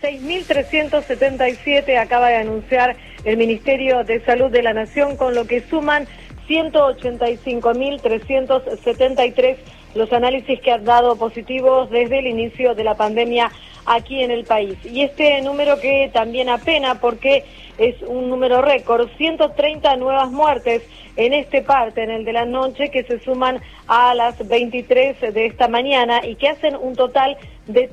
6.377 acaba de anunciar el Ministerio de Salud de la Nación, con lo que suman 185.373 los análisis que han dado positivos desde el inicio de la pandemia aquí en el país. Y este número que también apena porque es un número récord, 130 nuevas muertes en este parte, en el de la noche, que se suman a las 23 de esta mañana y que hacen un total de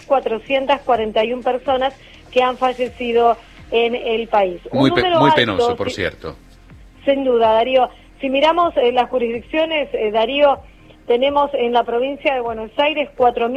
3.441 personas que han fallecido en el país. Muy penoso, por cierto. Sin duda, Darío. Si miramos las jurisdicciones, Darío, tenemos en la provincia de Buenos Aires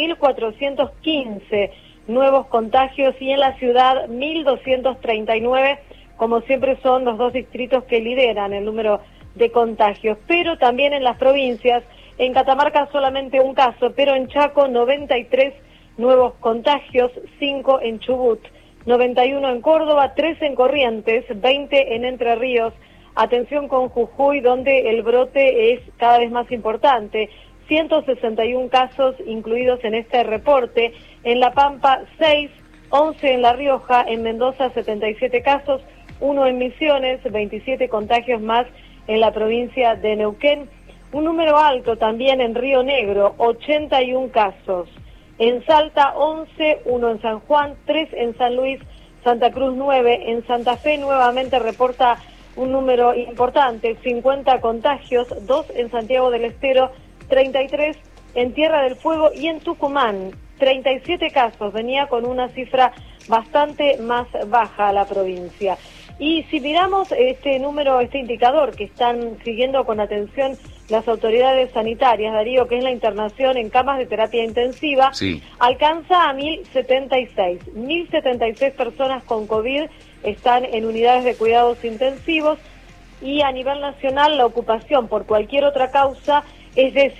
4.415 nuevos contagios y en la ciudad 1.239, como siempre son los dos distritos que lideran el número de contagios. Pero también en las provincias, en Catamarca solamente un caso, pero en Chaco 93 nuevos contagios, 5 en Chubut, 91 en Córdoba, 3 en Corrientes, 20 en Entre Ríos. Atención con Jujuy, donde el brote es cada vez más importante. 161 casos incluidos en este reporte. En La Pampa, 6, 11 en La Rioja, en Mendoza, 77 casos, 1 en Misiones, 27 contagios más en la provincia de Neuquén. Un número alto también en Río Negro, 81 casos. En Salta, 11, 1 en San Juan, 3 en San Luis, Santa Cruz, 9. En Santa Fe nuevamente reporta un número importante, 50 contagios, 2 en Santiago del Estero, 33 en Tierra del Fuego y en Tucumán, 37 casos. Venía con una cifra bastante más baja la provincia. Y si miramos este número, este indicador que están siguiendo con atención las autoridades sanitarias, Darío, que es la internación en camas de terapia intensiva, sí, alcanza a 1.076. 1.076 personas con COVID están en unidades de cuidados intensivos y a nivel nacional la ocupación por cualquier otra causa es de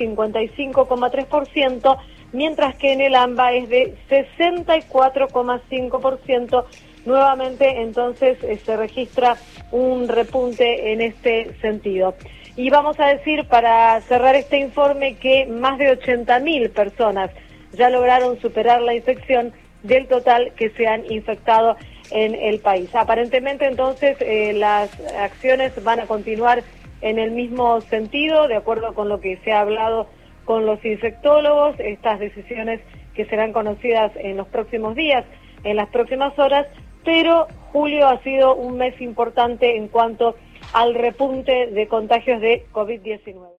55,3%, mientras que en el AMBA es de 64,5%. Nuevamente, entonces, se registra un repunte en este sentido. Y vamos a decir, para cerrar este informe, que más de 80.000 personas ya lograron superar la infección del total que se han infectado en el país. Aparentemente, entonces, las acciones van a continuar en el mismo sentido, de acuerdo con lo que se ha hablado con los infectólogos, estas decisiones que serán conocidas en los próximos días, en las próximas horas, pero julio ha sido un mes importante en cuanto al repunte de contagios de COVID-19.